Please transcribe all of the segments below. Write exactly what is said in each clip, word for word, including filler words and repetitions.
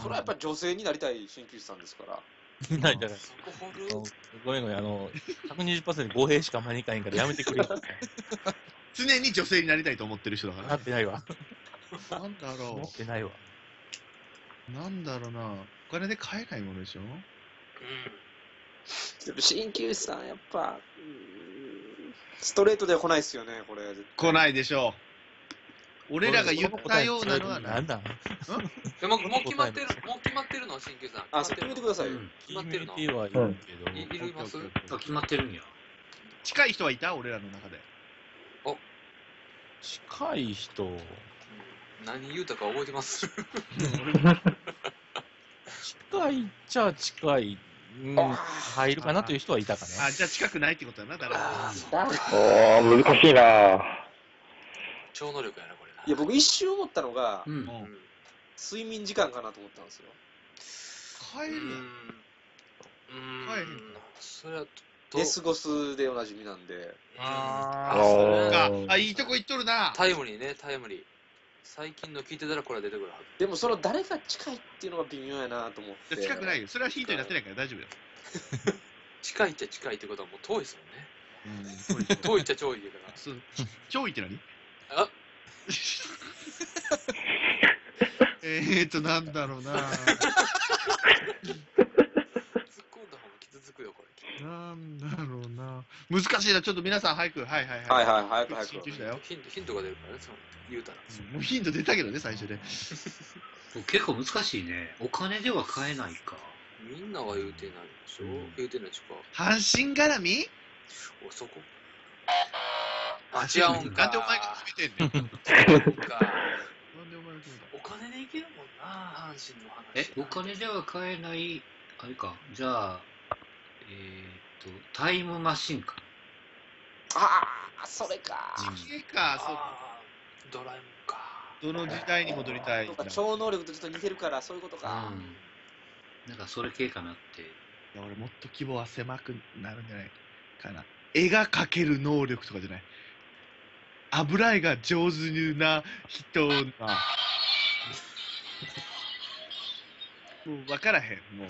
それはやっぱり女性になりたい鍼灸師さんですから。 ない、だから、ごめんごめん、あの、ひゃくにじゅっパーセント 語弊しか真にかへんからやめてくれよ。 常に女性になりたいと思ってる人だから。 なってないわ。 なんだろう。 なってないわ。 なんだろうな。お金で買えないものでしょ。うん。 鍼灸師さん、やっぱ、ストレートでは来ないですよね、これ。 来ないでしょう。俺らが言ったようなのはなんだ。 でも、もう決まってる、もう決まってるの、鍼灸さん。 あ、それ決めてくださいよ。 決まってるの。 決めてはいるけど。 いるいます？ 決まってるんや。 近い人はいた？俺らの中で。 お、 近い人。 何言うたか覚えてます？ 近いっちゃ近い。うん、入るかなという人はいたかね。 あ、じゃあ近くないってことだな、誰も。 おー、難しいな。 超能力やな、これな。 いや、僕一瞬思ったのが、 うん。 睡眠時間かなと思ったんですよ。 帰るやん。 うん。 帰るそれは、 デスゴスでおなじみなんで。 あああ、そっか。 ーあ、いいとこ行っとるな。 タイムリーね、タイムリー。最近の聞いてたらこれは出てくるはず。 でもその誰が近いっていうのが微妙やなと思って。 近くないよ。それはヒントになってないから大丈夫よ。 近いっちゃ近いってことはもう遠いですもんね。 うん、 遠いっちゃ遠いだから。 そう。超いって何？ あえーと、なんだろうな。 突っ込んだ方が傷つくよ、これ。 なんだろうな。難しいな。ちょっと皆さん早く。はいはいはい。 はいはい、早く早く。 集中したよ。 ヒント、ヒントが出るからね、その言うたら。 もうヒント出たけどね、最初で。 結構難しいね。お金では買えないか。 みんなは言うてないでしょ、うん、言うてないでしょか。 阪神絡み？ お、そこあ、違うんか。 なんでお前が決めてんねん。 違うんか。 なんでお前が決めた？ お金でいけるもんな、阪神の話。 え、お金では買えない、あれか。じゃあ、えー、っと、タイムマシンか。 ああ、それか。 時系か、そう。 ドラえもんか。 どの時代に戻りたい？ 超能力とちょっと似てるから、そういうことか。 うん。なんかそれ系かなって。いや、俺もっと規模は狭くなるんじゃないかな。絵が描ける能力とかじゃない。油絵が上手な人な。もう分からへん、もう。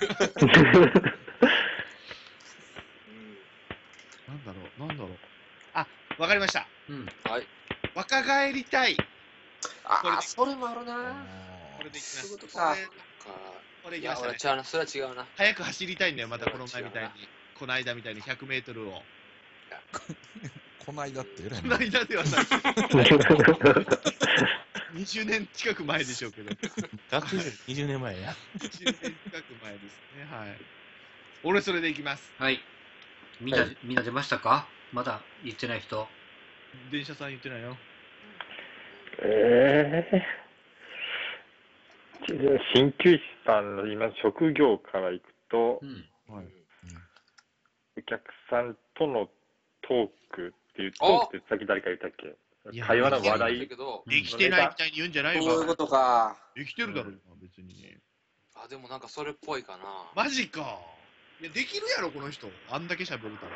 なんだろう、なんだろう。あ、わかりました。 うん。 はい。 若返りたい。 ああ、それもあるな。 これでいきます。 そういうことか。 これいきましたね。 いや、俺違うな、それは違うな。 早く走りたいんだよ、またこの前みたいに。この間みたいにひゃくメートルを。 この間ってえらいこの間ではない。にじゅうねん近く前でしょうけど。 学生にじゅうねんまえや。 にじゅうねん近く前ですね。はい。俺それでいきます。 はい。みんな、はい、みんな出ましたか？まだ言ってない人。 電車さん言ってないよ。 ええー。鍼灸師さんの今職業からいくと、うんはい、お客さんとのトークっていう、トークってさっき誰か言ったっけ？会話の話題。 生きてないみたいに言うんじゃないよ。 そういうことか。 生きてるだろうな、別に。 あ、でもなんかそれっぽいかな。 マジか。いや、できるやろ、この人。あんだけ喋るから。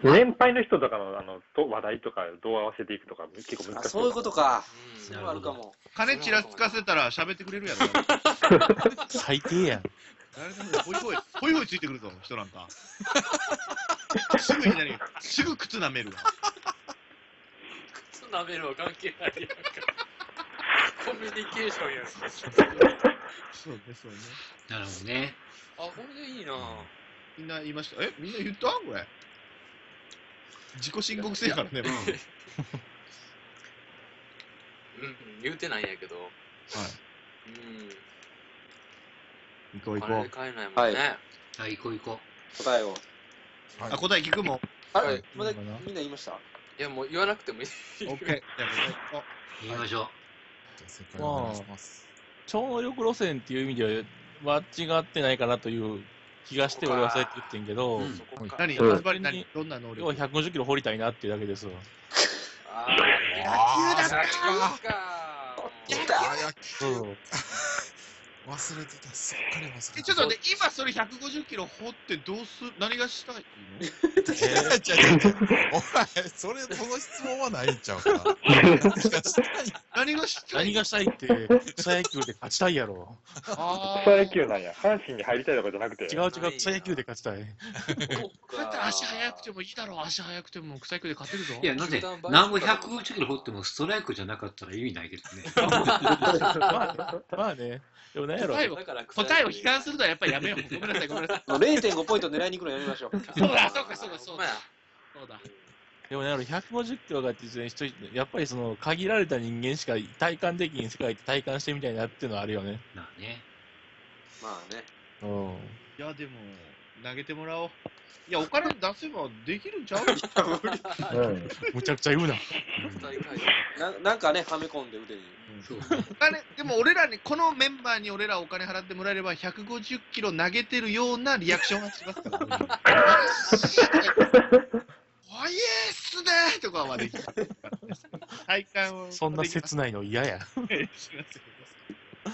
年配の人とかのあのと話題とかどう合わせていくとか結構難しい。 そういうことか。うん、それはあるかも。 金ちらつかせたら喋ってくれるやろ。 最低やん。 誰でもほいほい、ほいほいついてくるぞ、人なんか。すぐになるよ。すぐ靴舐めるわ。 靴舐めるは関係ないやんか。コミュニケーションやん。 そうね、そうね。 なるほどね。 あ、これでいいな。 みんな言いました。え、みんな言った？これ。自己申告制やからね。 うん、言うてないんやけど。はい。 うん。行こう行こう。 お金で買えないもんね。 はい、行こう行こう。答えを。 あ、答え聞くもん。 あれ、まだみんな言いました？ いや、もう言わなくてもいい。 オッケー。じゃあ答え行こう。行きましょう。 じゃあ正解お願いします。 超能力路線っていう意味では間違ってないかなという気がして俺はそうやって言ってんけど、 何ズバリ何どんな能力？ 要はひゃくごじゅっキロ掘りたいなっていうだけですよ。 ああ、野球だったか。 来た。 忘れてた、すっかり忘れてた。 え、ちょっと待って、今それひゃくごじゅっキロ掘ってどうする、何がしたいの？ えー、ちゃちゃちゃ、お前、それ、その質問はないんちゃうか。何がしたい何がしたい何がしたいって、草野球で勝ちたいやろ。 あ草野球なんや。阪神に入りたいとかじゃなくて。 違う違う、草野球で勝ちたい。 だったら足速くてもいいだろう、足速くても草野球で勝てるぞ。 いや、なんで、なんぼひゃくごじゅっキロ掘ってもストライクじゃなかったら意味ないけどね。 まあ、まあね、でもなんやろ。 答えを答えを悲観するのはやっぱりやめよう。ごめんなさい、ごめんなさい。 れいてんごポイント狙いに行くのやめましょう。 そうだ、そうか、そうか、そうだ。そうだ。 でもね、あのひゃくごじゅっキロがっていう人、やっぱりその限られた人間しか体感できん世界って体感してみたいなっていうのはあるよね。 まあね。 まあね。 うん。 いや、でも、投げてもらおう。いや、お金出せばできるんちゃう？ うん。 むちゃくちゃ言うな。 ななんかね、はめ込んで腕に。 そうお金、でも俺らに、このメンバーに俺らお金払ってもらえれば、ひゃくごじゅっキロ投げてるようなリアクションがしますから。おいえーっすねーとかはできますからね。体感を。 そんな切ないの嫌や。 しますよ。ありがとうございます。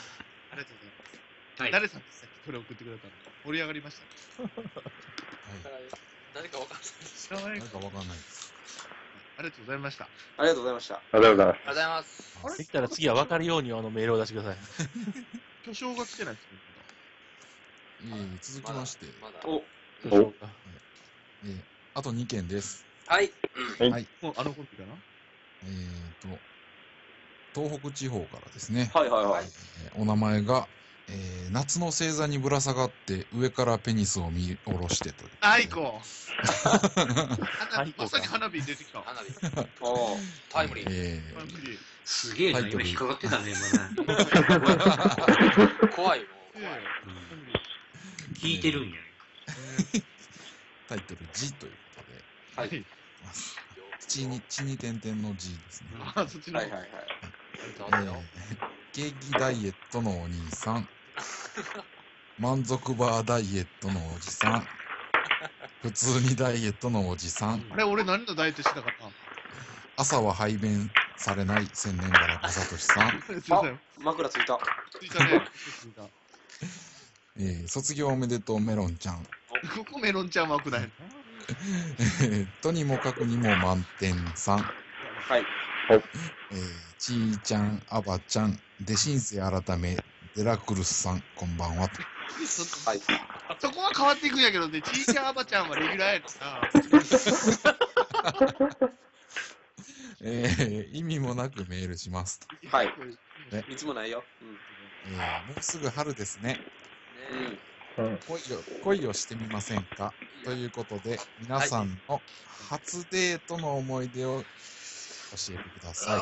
はい。 誰さんってさっきこれ送ってくれたの？盛り上がりました。 誰かわかんないです。 知らないなんかわかんないです。 ありがとうございました。 ありがとうございました。 ありがとうございます。 ありがとうございます。 あれできたら次は分かるようにあのメールを出してください。 巨匠が来てないですね。 えー、続きまして、 まだ。 お、 おえー、あとにけんです。 はい。 はいはい。 もうあのコンビかな？ えーと、東北地方からですね。 はいはいはい。 えーお名前が、えー夏の星座にぶら下がって上からペニスを見下ろしてという。 アイコ。 アイコかまさに花火出てきた。 花火。 おタイムリー。 えタイムリーすげえな、 タイトル今引っかかってたね、今ね。 怖いもん。 え怖い。 うん聞いてるんや。 ータイトル「じ」ということで、 はい。 はい。 地に、地に点々の「じ」ですね。 あ、そっちの。 はいはいはい。 えー、ケーキダイエットのお兄さん、満足バーダイエットのおじさん、普通にダイエットのおじさん、 あれ、俺何のダイエットしてたかな？ 朝は排便されない千年原正俊さん、 すいません。 枕ついた。 ついたね。ついた。 えー卒業おめでとうメロンちゃん、 ここメロンちゃん枠ない。 えーとにもかくにも満点さん、 はい。 えーちーちゃん、あばちゃん、でシンセ改め、デラクルスさん、こんばんはと。 そはい。 そこは変わっていくんやけどね、ちいちゃんあばちゃんはレギュラーやしな。 えー意味もなくメールしますと。 はい。 ねいつもないよ。 えーもうすぐ春ですね。 うん。うん。 うん。 恋を恋をしてみませんかということで、皆さんの初デートの思い出を教えてください。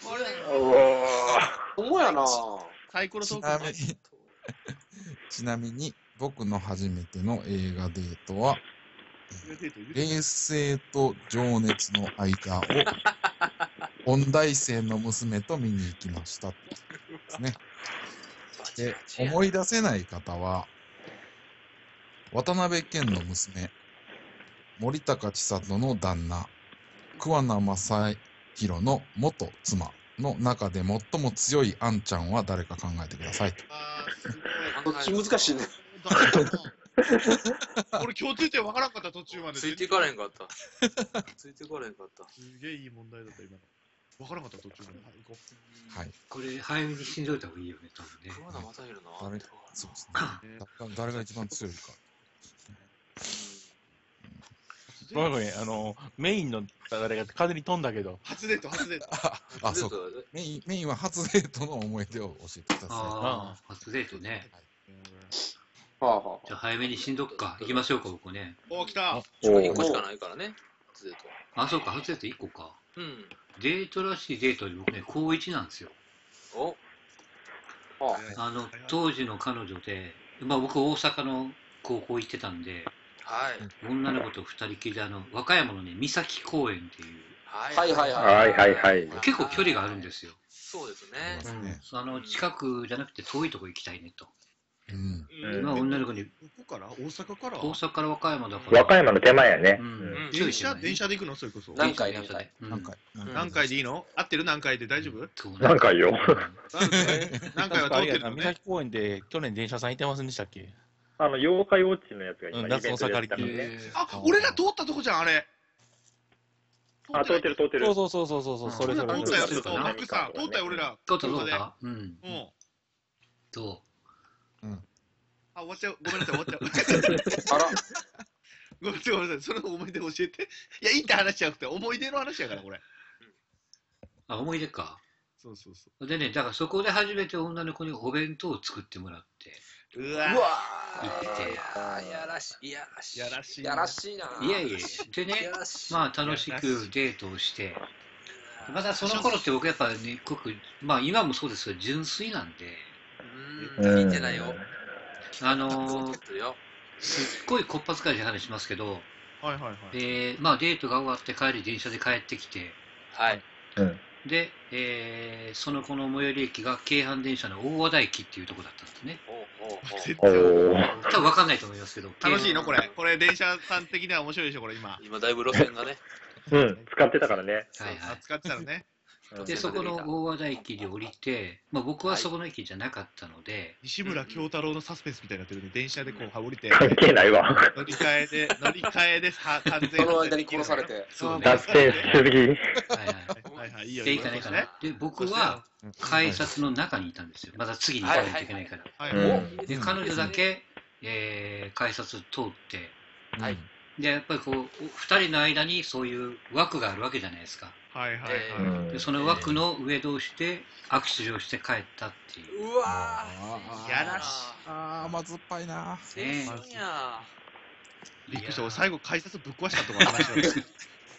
ほんまやな。 サイコロトちークなみに、ちなみに僕の初めての映画デートは、冷静と情熱の間を音大生の娘と見に行きましたですね。で、思い出せない方は、渡辺謙の娘、森高千里の旦那、桑名正宏の元妻の中で最も強いあんちゃんは誰か考えてくださいと。 あーすどっち難しいね。 ごい。俺今日ついて分からんかった途中まで。 ついていかれんかった。ついていかれんかった。 すげえいい問題だった今の。分からんかった途中まで。はい、行こはい。 これ、早めに死んどいた方がいいよね、多分ね。 桑名正宏な。 誰そうですね。誰誰が一番強いか。 う。 ごめんごめん、あの、メインの誰が風に飛んだけど、 初デート、初デート。 あ、あそうか。メインメインは初デートの思い出を教えてくださああ、初デートね。 はあはじゃあ早めに死んどくか。行きましょうか、ここね。 おー、来た。 おいっーこしかないからね。初デートは。 あ、そうか、初デートいっこか。 うん。 デートらしいデートで僕ね、高いちなんですよ。 お。 あ。はあの、当時の彼女で、まあ僕大阪の高校行ってたんで、 はい。 女の子と二人きりで、あの、和歌山のね、三崎公園っていう、 はいはいはいはいはいはい。 結構距離があるんですよ。 そうですい。 ね。 ねあの、近くじゃなくて遠いとこ行きたいねと。 今、女の子に、 どこから大阪から大阪から和歌山だから。 和歌山の手前やね。 電車、電車で行くのそれこそ。 何回何回何回何回でいいの合ってる何回で大丈夫何回よ。 何回は通ってるのね。 三崎公園で去年電車さんいてませんでしたっけ？ あの、妖怪ウォッチのやつが今、 うんイベントでやってたの夏のね。 あ、俺ら通ったとこじゃん、あれ。 あ、通ってる通ってる。 そうそうそうそうそう、それそれ。 通ったよ、そう、マックさん、通ったよ、俺ら。 通った通ったうん。 どううん。あ、終わっちゃう。ごめんなさい、終わっちゃう。あら。ごめんなさい、ごめんなさい。その思い出教えて。いや、いいって話じゃなくて、思い出の話やから、これ。 あ、思い出か。 そうそうそう。 でね、だからそこで初めて女の子にお弁当を作ってもらって。 うわ行ってて。 やらしい、やらしい。 やらしい。 やらしいな。 いやいや、でね、まあ楽しくデートをして、またその頃って僕やっぱね、ごく、まあ今もそうですけど、純粋なんで、 うん、聞いてないよ。 あのー、すっごいこっぱずかしい話しますけど、 はいはいはい。 で、まあデートが終わって帰り電車で帰ってきて、 はい。 で、えー、その子の最寄り駅が京阪電車の大和田駅っていうところだったんですね。多分分かんないと思いますけど。 楽しいのこれ。これ電車さん的には面白いでしょ、これ今。 今だいぶ路線がね。 うん、使ってたからね。 はいはい。 使ってたのね。 で、そこの大和田駅で降りて、まあ僕はそこの駅じゃなかったので。 西村京太郎のサスペンスみたいになってるんで、電車でこう降りて。 関係ないわ。 乗り換えで、乗り換えで完全その間に殺されて。 そうね。 脱線しすぎ。 はいはい。 はいはい、いいよ。 で、行かないかな。で、僕は改札の中にいたんですよ。まだ次に行かないといけないから。で、彼女だけ、えー、改札通って、はい。で、やっぱりこう、二人の間にそういう枠があるわけじゃないですか。 はいはいはい。 で、その枠の上同士で握手をして帰ったっていう。 うわー。やらしい。 あー、甘酸っぱいな。 ねえ。やびっくりした。俺最後改札ぶっ壊したとか話を。 いや、面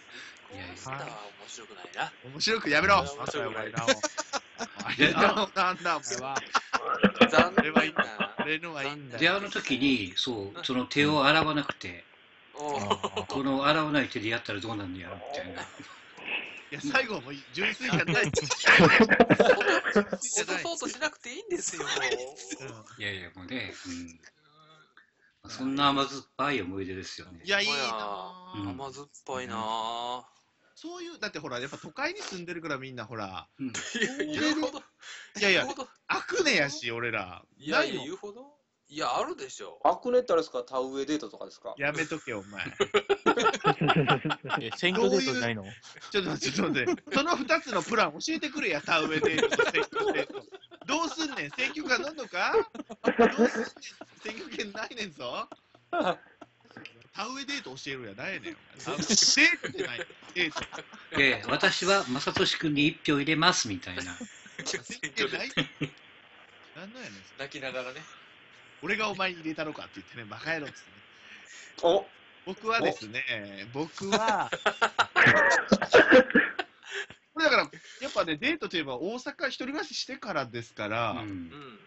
白くないな。 面白くやめろ。 面白くないな。 なんだ、 俺は。 残念はいいんだ。俺のはいいんだ。 で、あの時に、そう、その手を洗わなくて、この洗わない手でやったらどうなんのやろみたいな。 いや、最後も純粋じゃない。 落とそうとしなくていいんですよ。 いやいや、もうね、うん、そんな甘酸っぱい思い出ですよね。 いや、いいなぁ。甘酸っぱいなぁ。 そういう、だってほら、やっぱ都会に住んでるからみんなほら。 うん、 いやいや、アクネやし、俺ら。 いやいや、言うほどいや、あるでしょ。 アクネってあれですか、田植えデートとかですか？ やめとけ、お前。 え、選挙デートないの？ ちょっと待って、ちょっと待って。その二つのプラン教えてくれや、田植えデートと選挙デート。どうすんねん、選挙権なんのか？どうすんねん、選挙権ないねんぞ。田植えデート教えるやないねん。デートじゃない。デート。 ええ、私は正俊君に一票入れますみたいな。 選挙で。 なんなんやねん。 泣きながらね。 俺がお前に入れたのかって言ってね、バカ野郎っつってね。 お僕はですね、僕は、これだから、やっぱね、デートといえば大阪一人暮らししてからですから、うん、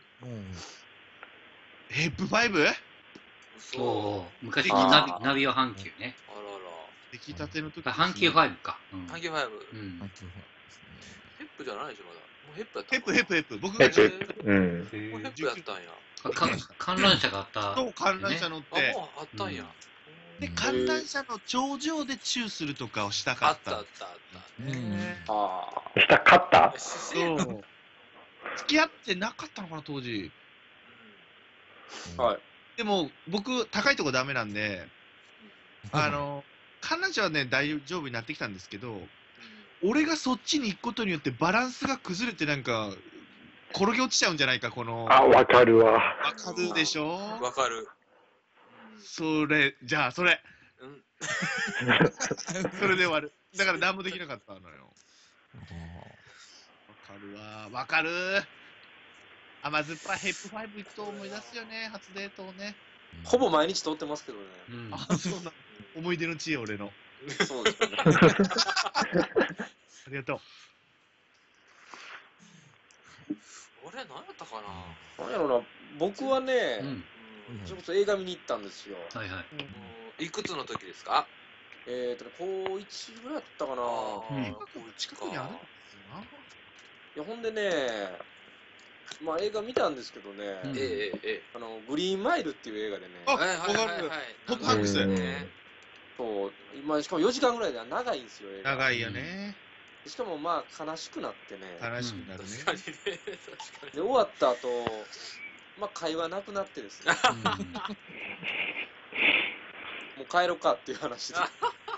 ヘップファイブ？ そう、昔のナビナビオ阪急ね。 あらら。 出来たての時、 ね。阪急ファイブか。 阪急ファイブ。 うん。 ヘップじゃないでしょ、まだ。もうヘップやった。 ヘップ、ヘップ、ヘップ。僕がヘップ。うん。 もうヘップやったんや。 観覧車があった。 そう、観覧車乗って。 あ、もうあったんや。 で、観覧車の頂上でチューするとかをしたかった。 あったあったあった。 ねああ。したかった？ そう。付き合ってなかったのかな、当時。 はい。 でも、僕、高いとこダメなんで、あの、観覧車はね、大丈夫になってきたんですけど、俺がそっちに行くことによってバランスが崩れてなんか、転げ落ちちゃうんじゃないか、この。 あ、わかるわ。 わかるでしょ？ わかる。 それ、じゃあ、それ。 うん。 それで終わる。だから何もできなかったのよ。わかるわ。わかる。甘酸っぱいヘップファイブ行くと思い出すよね、初デートをね。 ほぼ毎日通ってますけどね。 うん、 あ、そうな。思い出の地へ、俺の。 そうですね。 ありがとう。 俺、何やったかな。 なんやろな、僕はね、 うん、 それこそ映画見に行ったんですよ。 はいはい。 いくつの時ですか？ えっとね、高いちぐらいだったかな。 うん。近くにあるんですいや、ほんでね、 まあ映画見たんですけどね、 うんええええあのグリーンマイルっていう映画でね、 あはいはいはいはいわかるトップハンクスねそう今しかもよじかんぐらいで長いんですよ映画。 長いよね。 しかもまあ悲しくなってね。 悲しくなるね。 確かにね確かにで終わった後、まあ会話なくなってですね、もう帰ろうかっていう話で。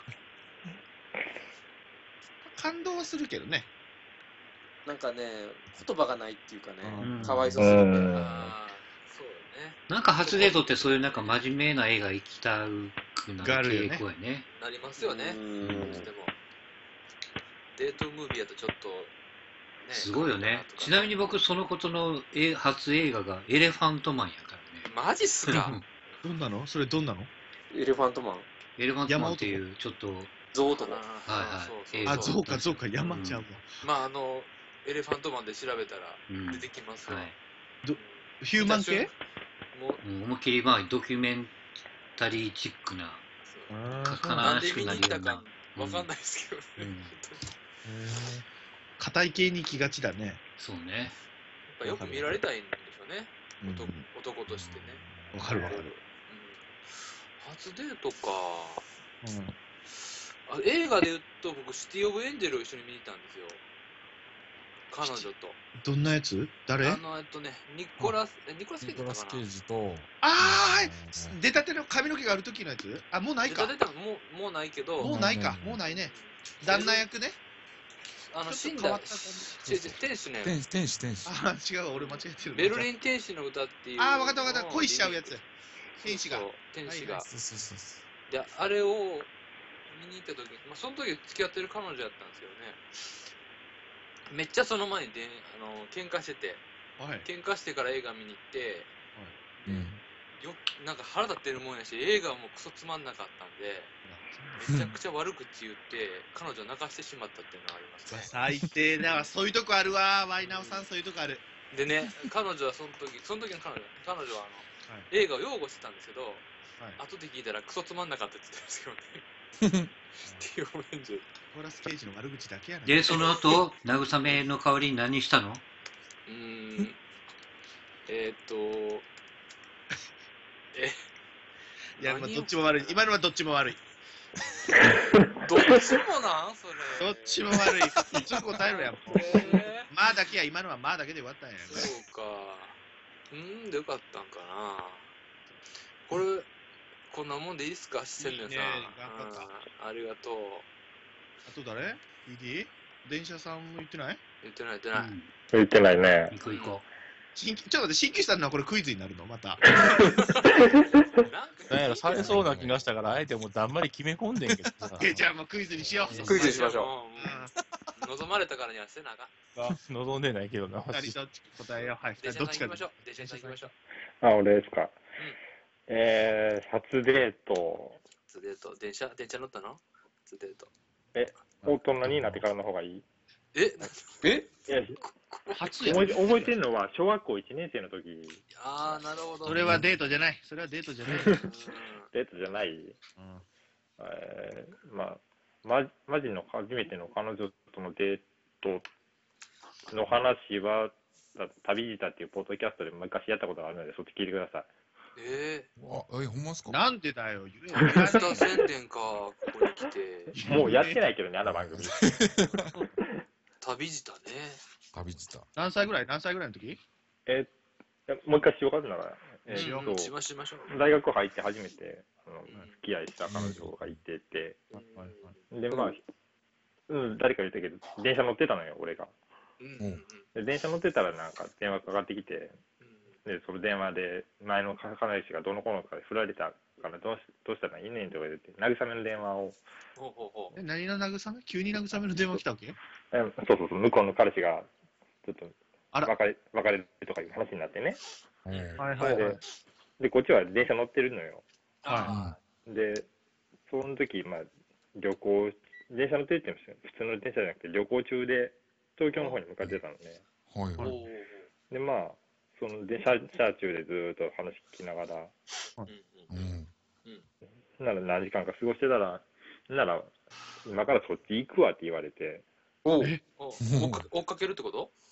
感動はするけどね。 なんかね、言葉がないっていうかね、 うんかわいそうすぎて。 ああそうよねなんか初デートってそういうなんか真面目な映画行きたくなるがあるよね傾向やね。 なりますよねうんどうしてもデートムービーやとちょっとねすごいよね。ちななみに僕そのことのえ初映画がエレファントマンやからね。 マジっすかどんなのそれどんなのエレファントマン、 エレファントマンっていうちょっとゾウとか。 はいはいあ、 映画そうかそうか、山ちゃうわ。 まああのエレファントマンで調べたらうん出てきますわ、 はいヒューマン系もううん思いっきりまあドキュメンタリーチックなあか悲なんで見しくなるように行ったかな。 わかんないですけどね、 うん本当に硬い系に行きがちだね。 そうね。 やっぱよく見られたいんでしょうね、 うん男男としてね、 わかるわかる。 うん初デートかうんあ映画で言うと僕シティ・オブ・エンジェルを一緒に見に行ったんですよ彼女とどんなやつ誰あのえっとねニコラスえニコラス・ケイニコラス・ジだったかなケイジと、 あー、出たての髪の毛がある時のやつあ、もうないか。 出た出たもうもうないけどもうないか。もうないね。旦那役ね。 あの死んだちょっと変わった感違う違う天使ね天使、天使、天使。 あー、違う、俺間違えてる。 ベルリン天使の歌っていうあー、わかったわかった。恋しちゃうやつ。天使がそう。天使が、 はいそうそうそうそであれを見に行った時、まあ、その時付き合ってる彼女やったんですけどねめっちゃその前にであの喧嘩しててはい。 喧嘩してから映画見に行ってう。うん。 よなんか腹立ってるもんやし映画もクソつまんなかったんでめちゃくちゃ悪口言って彼女を泣かしてしまったっていうのがありますね最低だわ。そういうとこあるわ。ワイナオさん、そういうとこある。 でね彼女はその時その時の彼女彼女はあの、 はい映画を擁護してたんですけど、 はい後で聞いたらクソつまんなかったって言ってたんですよねっていうオレンジニコラス・ケイジの悪口だけやな。 で、その後、慰めの代わりに何したの？ うーんえーっとえいや、まあ何をどっちも悪い。今のはどっちも悪い。 どっちもなんそれどっちも悪い。普通答えろや、もう。 えまあだけや、今のはまあだけで終わったんや。 ー、そうかうーんでよかったんかなこれこんなもんでいいっすか千年さんいいね頑張ったうんありがとうあと誰 ?イーディー? 電車さんも言ってない言ってない言ってない、 うん言ってないね。 行こう行こ新規ちょっと待って、新規したのはこれクイズになるのまた。 なんかなんやろ、されそうな気がしたから、あえてもうだんまり決め込んでんけどさ。 えじゃあもうクイズにしよう。 クイズにしましょうんうん望まれたからにはしてなあかん望んでないけどな、 二人どっち答えよう。はい、 電車どっちかさん行きましょう電車さん行きましょうあ、俺ですか。えー、初デート、 初デート電車電車乗ったの初デート大人になってからの方がいい？ ええいや、 初や覚え覚えてるのは小学校いちねん生の時、 ああなるほどそれはデートじゃない。それはデートじゃない。 うんデートじゃない、えー、まあ、ま、マジの初めての彼女とのデートの話は、旅舌っていうポッドキャストで昔やったことがあるので、そっち聞いてください。 えあ、え、ほんまっすか？ なんでだよ、言えー、 よ。 スター宣伝かここに来てもうやってないけどね、あの番組。 旅舌ね旅した。 何歳ぐらい何歳ぐらいの時えー、もう一回しようかなら、えしよー、としまししましょう大学入って初めてあの付き合いした彼女がいてて、で、まあ、うん、誰か言ったけど、電車乗ってたのよ、俺が。 うんうんうんで、電車乗ってたらなんか電話かかってきて、で、その電話で前の彼氏がどの子のかで振られたからどうしどうしたらいいねんとか言って、慰めの電話を、 ほうほうほうえ、何の慰め急に慰めの電話来たわけえそうそうそう、向こうの彼氏がちょっとあら別れ別れるとかいう話になってね。 うんはいそれで、で、こっちは電車乗ってるのよ。 あで、その時、まあ、旅行、電車乗ってるって言うんですよ。普通の電車じゃなくて旅行中で東京の方に向かってたのね。 はいはい。 ーおーで、まあ、その電車車中でずーっと話聞きながら、 うんうん。 なら何時間か過ごしてたら、なら、今からそっち行くわって言われて、 おうえお追っか追っかけるってこと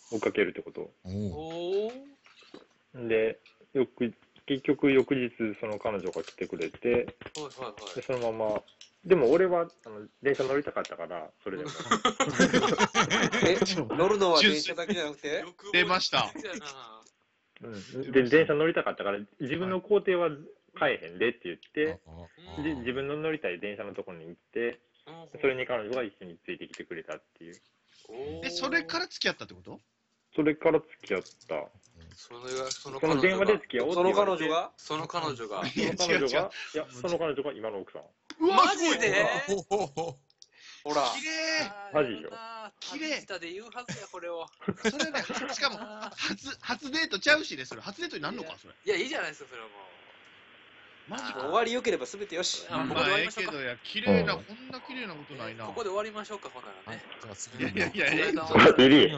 追っかけるってこと。 おお。で、よく、結局翌日その彼女が来てくれて、 はいはいはい、 でそのまま、でも俺はあの電車乗りたかったから、それでも。 え、乗るのは電車だけじゃなくて出ました。 うん、で、電車乗りたかったから、自分の工程は変えへんでって言って、で自分の乗りたい電車のところに行って、それに彼女が一緒についてきてくれたっていう。 え、それから付き合ったってこと？ それから付き合った。 それが、そのその電話で付き合おうってその言われて。 彼女がその彼女がその彼女が、いや、その彼女が今の奥さん。 うわ、 マジでほら。 綺麗マジよ。 綺麗下で言うはずや、これを。 それね、しかも、初、初デートちゃうしね、それ。初デートになんのか、それ。 いや、いいじゃないですか、それはもう。 マジか。 終わり良ければ全てよし。 ここで終わりましょうか。 けど、いや、綺麗な、こんな綺麗なことないな。 ここで終わりましょうか、ほんならね。 じゃあ次のいやいやいや、 ビリ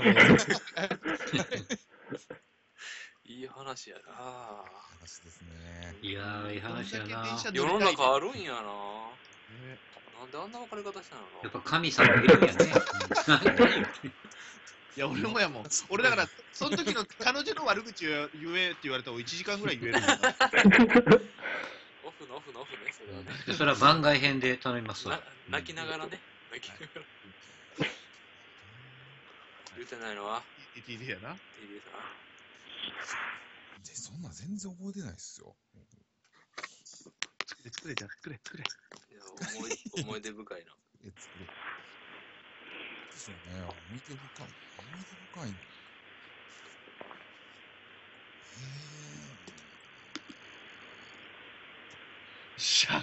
いい話やな。 話ですね。 いやー、いい話やな。 世の中あるんやな。なんであんな別れ方したの？ やっぱ神様いるんやね。 いや、俺もやもん。俺だから、その時の彼女の悪口を言えって言われたらいちじかんぐらい言えるもんな。 オフのオフのオフね、それはね。 それは番外編で頼みますわ。 泣きながらね。泣きながら。言ってないのはティーティー やな。 ティーティー さん。 で、そんな全然覚えてないっすよ。 作れ、作れ、じゃあ作れ、作れ。 いや、思い、思い出深いな。 え、作れ。でしょうね。思い出深い。思い出深いの。 尺。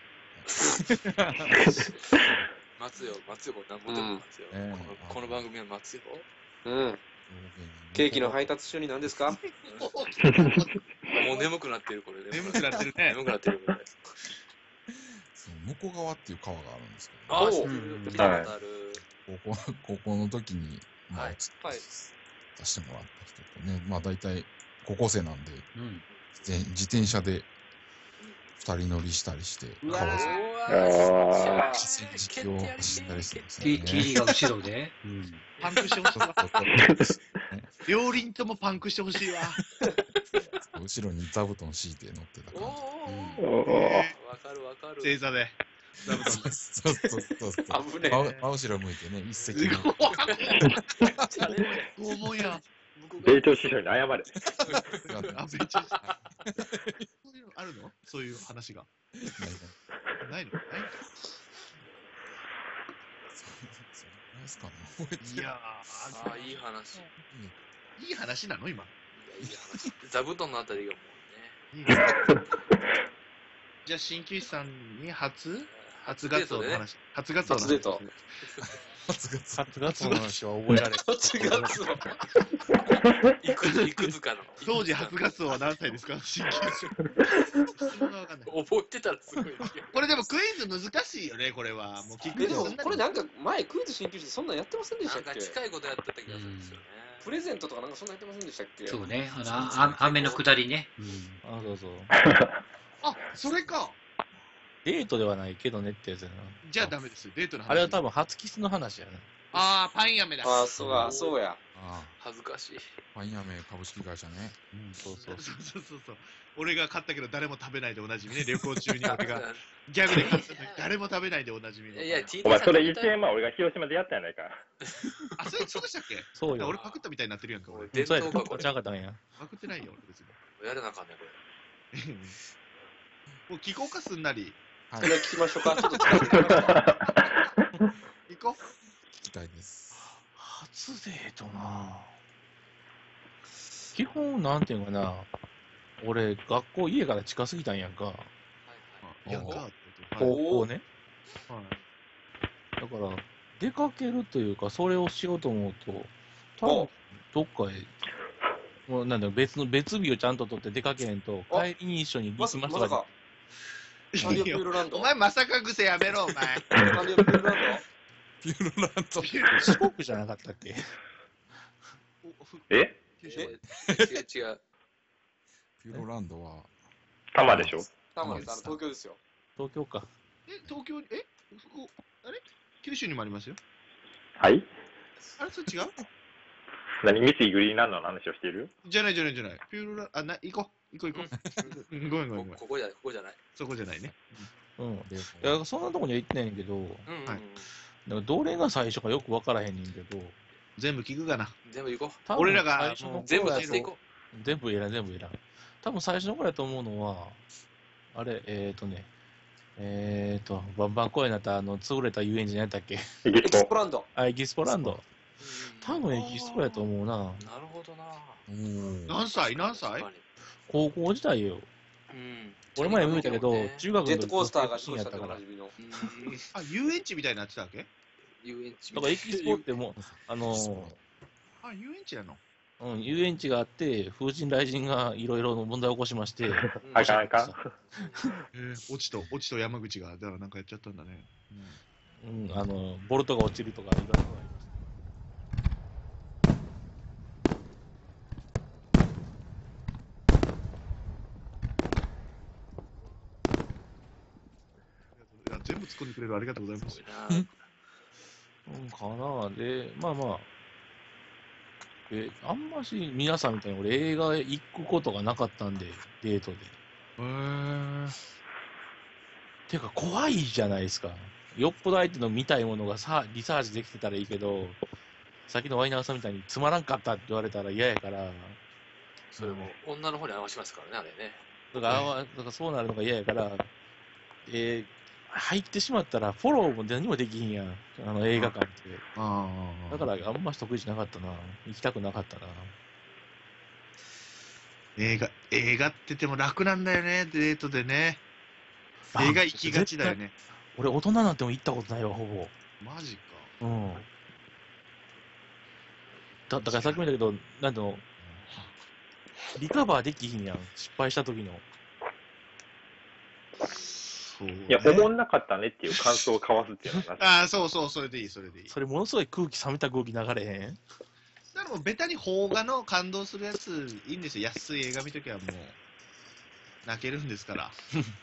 待つよ、待つよ、何もでも待つよ。このこの番組は待つよ。 うん。ケーキの配達中に何ですか？もう眠くなってる、これ。 眠くなってるね。 眠くなってる、これ。 向こう側っていう川があるんですけど、 ああ、知ってる。見たことある。 高校、高校の時に、まあ、出してもらった人とね、まあ大体高校生なんで、自転車で二人乗りしたりして、川沿い、自然敷を走ったりしてますね。 ティーが後ろで、 パンクしてほしいわ。両輪ともパンクしてほしいわ。 後ろに座布団敷いて乗ってた感じ。 わかるわかる。 正座で。座布団で。 そうそうそうそう。 危ねえ。 真後ろ向いてね、一席の。 拷問や。 米朝師匠に謝れ。 あ、米朝師匠。そういうのあるの？そういう話が。ないの？ないの？いやー、あ、いい話。 いい話なの今？ いい話。座布団のあたりがもうね。 じゃあ、鍼灸師さんに初初ガツオの話。初ガツオの話。 初デート。 初ガツオの話は覚えられる。 初ガツオ。いくつ、いくつかの。 当時初ガツオは何歳ですか？鍼灸師。 覚えてたらすごい。 これでもクイズ難しいよね、これは。もう聞くでも、これなんか前クイズ鍼灸師そんなんやってませんでしたっけ？ 近いことやってた気がするんですよね。 プレゼントとかなんかそんなんやってませんでしたっけ？ そうね、あの、雨の下りね。 あ、そうそう。 あ、それか。 デートではないけどねってやつやな。 じゃあダメですよ、デートの話。 あれは多分初キスの話やな。 ああ、パンやめだ。 ああ、そうか、そうや。 恥ずかしい。 パンやめ株式会社ね。 うん、そうそうそうそうそうそう。俺が買ったけど誰も食べないでおなじみね。旅行中に俺がギャグで買った誰も食べないでおなじみの。 いや、 お前それいちねんまえ俺が広島でやったやないか。 あ、それそうでしたっけ？ そうよ。 俺パクったみたいになってるやんか。俺伝統かこれ。ちゃうかったんや。 パクってないよ、俺別に。 やらなあかんね、これ。もう聞こうかすんなり。 はい、聞きましょうか。ちょっと使ってみましょう。 行こう。 聞きたいです。 初デートな基本、なんていうかな、俺、学校、家から近すぎたんやんか。 はいはい。やんか高校ね。はい。だから、出かけるというか、それをしようと思うと、多分、どっかへ、もうなんだ別の、別日をちゃんと取って出かけへんと、帰りに一緒に行きましたか。 お前まさか癖やめろ、お前。 サンリオピューロランドピューロランド。 四国じゃなかったっけ？ え？ 違う、違う。 ピューロランドは多摩でしょ？ 多摩です。あの東京ですよ。 東京か。 え、東京、えそこ、あれ九州にもありますよ。 はい？ あれ、それ違う？ 何、三井グリーンランドの話をしている？ じゃないじゃないじゃない。ピューロラ、あ、な、行こう。行こう行こう。うん、ごめんごめんごめん。 ここじゃない、ここじゃない。 そこじゃないね。 うん。いや、そんなとこには行ってないんやけど、 うん。 はいだからどれが最初かよく分からへんねんけど、 全部聞くかな。 全部行こ多分俺らが最初のもうう。全部頃や聞いていこ全部いらん、全部いらん。多分最初の頃やと思うのは、あれ、えっ、ー、とね、えっ、ー、と、バンバン公園になったあの、潰れた遊園地何やったっけ？ エエキスキスポ。 ポランド。 あ、エキスポランド。 う。 多分エキスポやと思うな。 なるほどな。 うん何歳何歳？ 確かに高校時代よ。 うん。 俺前も言うたけど、中学の時ジェットコースターが新やったから。 おなじみの。 うん。 あ、遊園地みたいになってたわけ？ 遊園地だからエキスポってもう、あのー、 あ、遊園地なの？ うん、遊園地があって、風神雷神がいろいろ問題を起こしまして、 あかんあかん。 えー、落ちと、落ちと山口が、だからなんかやっちゃったんだね。 うん、あの、ボルトが落ちるとかいろいろありました。 いや、全部突っ込んでくれるありがとうございますす。ごいな。 うん、かなで、まあまあ、え、あんまし皆さんみたいに俺映画へ行くことがなかったんで、デートで。 へー。 てか怖いじゃないですか。よっぽど相手の見たいものがさ、リサーチできてたらいいけど、さっきのワイナーさんみたいにつまらんかったって言われたら嫌やから、 それも女の方に合わせますからね、あれね。 だから、あわだからそうなるのが嫌やから、えー入ってしまったらフォローも何もできひんやん。あの映画館って。 あだからあんまし得意じゃなかったな。行きたくなかったな。 映画、映画って言っても楽なんだよね、デートでね。映画行きがちだよね。 俺大人になっても行ったことないわ、ほぼ。 マジか。 うん。だだからさっきも言ったけど、なんていうの、リカバーできひんやん。失敗した時の。 そう、ね。 いや、思んなかったねっていう感想を交わすっていうのが。 ああ、そうそう、それでいい、それでいい。 それものすごい空気冷めた空気流れへん。 だからもうベタに邦画の感動するやついいんですよ。安い映画見ときはもう泣けるんですから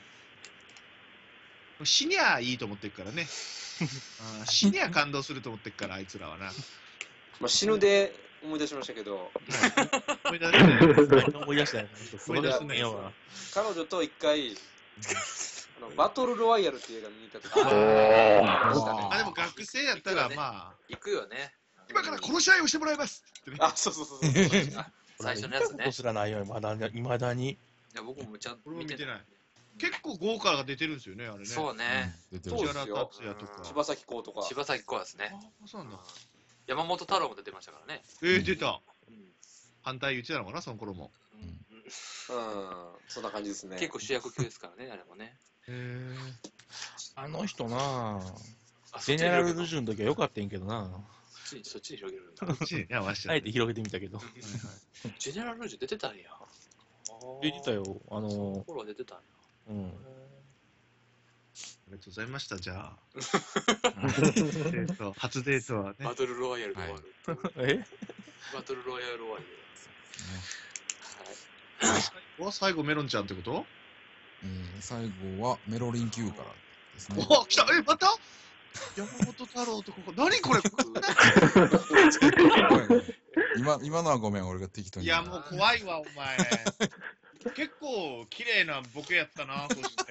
死にゃいいと思ってるからねあー死にゃ感動すると思ってるからあいつらはなまあ、死ぬで思い出しましたけど、 思い出せない何思い出したんや思い出せないやわ。 彼女と一回、あのバトルロワイヤルっていう映画見に行った時おー。 ましたねあでも学生やったらまあ行くよね。 今から殺し合いをしてもらいますってねあ、そうそうそうそう。 最初のやつね見たことすらないよ、まだ、いまだに。 いや、僕もちゃんと俺も見てないうん結構豪華が出てるんですよねあれねそうね。 出てるそう藤原竜也とか柴咲コウとか。 柴咲コウですね。 あそうなんだ山本太郎も出てましたからね。 えー、出たうん反対言ってたのかなその頃もうんうん、そんな感じですね。 結構主役級ですからね、あれもね。 へえあの人なぁ。 あジェネラルルジュの時は良かったんやけどな。 そっちにそっちに広げるんだ。 こっちにね合わせちゃってあえて広げてみたけど。 ジェネラルルージュ出てたんや。 出てたよ。あそのの、 頃は出てたんや。 うん。 ありがとうございました、じゃあ。デート初デートはね。 バトルロワイヤルで終わる。 えバトルロワイヤル終わりで。 お最後メロンちゃんってことえー最後はメロリン Q からですね。 お来たえ、また山本太郎とここ、何これ今今のはごめん、俺が適当に。 いや、もう怖いわ、お前。結構綺麗なボケやったな、そして。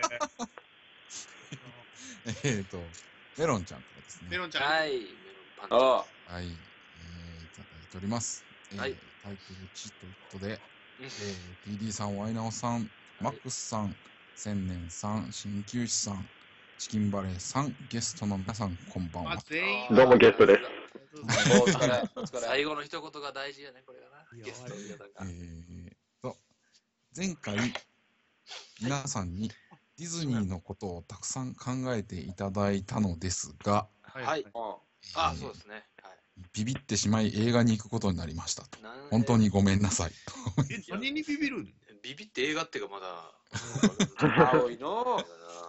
えっと、メロンちゃんからですね。 メロンちゃん。 はい、メロンパンチ。 ああ、 はい、えー、いただいております。えーはいタイトルチということで、 うんえー、ティーディー さん、ワイナオさん、マックスさん、千年さん、鍼灸師さん、チキンバレーさん、ゲストの皆さん、こんばんはあ。全員。 どうもゲストです。 お疲れ、お疲れ。 最後の一言が大事やね、これがな。ゲストの皆さんえが。 ーと、前回、皆さんにディズニーのことをたくさん考えていただいたのですが、 ははい。 うんあ、そうですね。はい。 ビビってしまい映画に行くことになりましたと。 なん本当にごめんなさいと。 え、何にビビるんビビって映画っていうかまだ。 青いの。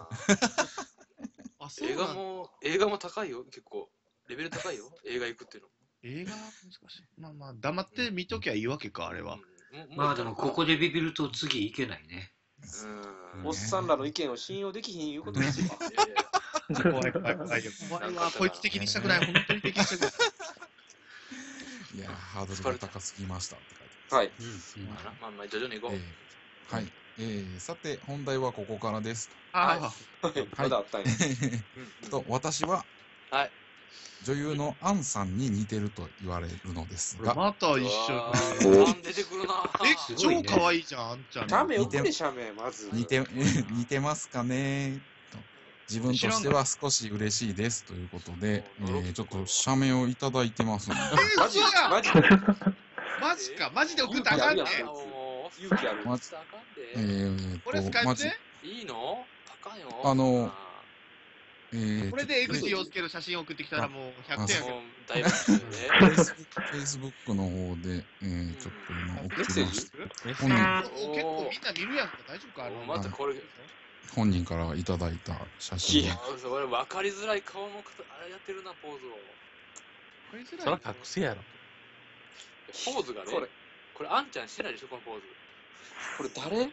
あ、そう映なんだ画も、映画も高いよ、結構。レベル高いよ、映画行くっていうの。 映画難しい。まあまあ、黙って見ときゃいいわけか、あれは。 うんまあでもここでビビると次いけないね。 うん。 おっさんらの意見を信用できひんいうことですよ。 いやいや怖い怖い怖いよ。怖いわ、こいつ敵にしたくない。本当に敵にしたくない。 いやー、ハードルが高すぎましたって書いてます。 はい。 うん。まあまあ、徐々に行こう。 えーはい。えー、さて、本題はここからです。 ああ、はい。まだあったんや。 と、私は、 はい。 女優のアンさんに似てると言われるのですが、 また一緒に。出てくるな。 え、超可愛いじゃん、あんちゃん。 シャメ、送れ、シャメ、まず。 似て、似てますかねと。自分としては少し嬉しいですということで、えー、ちょっと写メをいただいてますんで。 え、 マジ嘘やマジマジか、マジで送ったらあかんねん。 勇気ある。 まえーこれ使と、まじ、 えていいの高いよ。 あの、えー、 これで江口洋介の写真送ってきたらもうひゃくてんやけど。 大爆笑で。 フェイスブックの方で、えー、ちょっと今送メッセージりました。 結本人、 構みんな見るやんか、大丈夫かあのまたこれ。 本人からいただいた写真。 いや、 俺分かりづらい顔のあれやってるな、ポーズを。 そら隠せやろ。 ポーズがね、 これ、 これあんちゃんしてないでしょ、このポーズ。 これ誰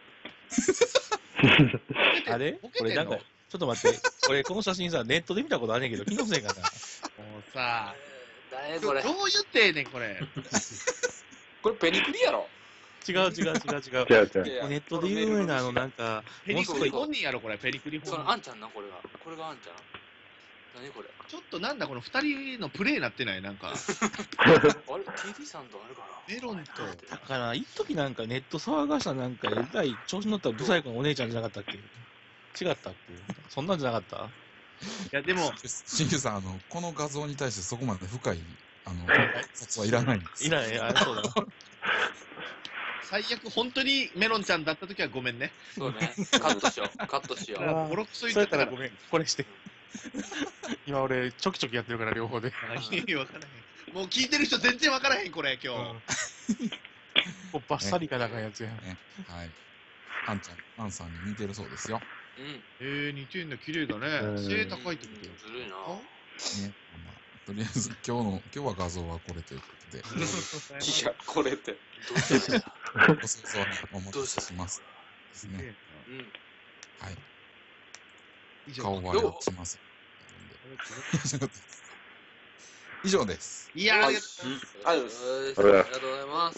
あれこれなんか、ちょっと待って、これこの写真さ、ネットで見たことあんねんけど、気のせいかな。 もうさ、 誰これ。 どう言ってんねん、これ。 これペニクリやろ。 違う違う違う違う。 違う違う。 ネットで有名なあの、なんか、 ペリクリ本人やろ、これ、ペリクリ本人。 そのあんちゃんな、これが。これがあんちゃん。何これ。 ちょっとなんだ、この二人のプレイになってない、なんか。 あれ ?ティーディー さんとあるかなメロンと。 だから、一時なんかネット騒がしたなんか、えらい調子乗ったブサイクのお姉ちゃんじゃなかったっけ違ったっけそんなんじゃなかったいや、でも、 しんゆさん、あの、この画像に対してそこまで深い、あの、説はいらないんです。 いらない、あ、そうだ。 最悪、本当にメロンちゃんだったときはごめんね。 そうね。カットしよう。カットしよう。 ボロクソ言そうやっらったたらごめん、これして。今俺、ちょきちょきやってるから、両方で。 意味わからへん。もう聞いてる人全然わからへん、これ、今日。 こうバッサリかなんかのやつや。 ね、はい。あんちゃん、あんさんに似てるそうですよ。 うん。 えー、似てんだ、綺麗だね。背高いってことよ。 ずるいな。 ね、まあ、とりあえず今日の、今日は画像はこれということで、 いや、これって。 どうしたらご想像にお持ちします。ですね。 うん。 はい。 以上顔はやってません。以上です。 いやー、ありがとうありがとうございます。 ありがとうございます。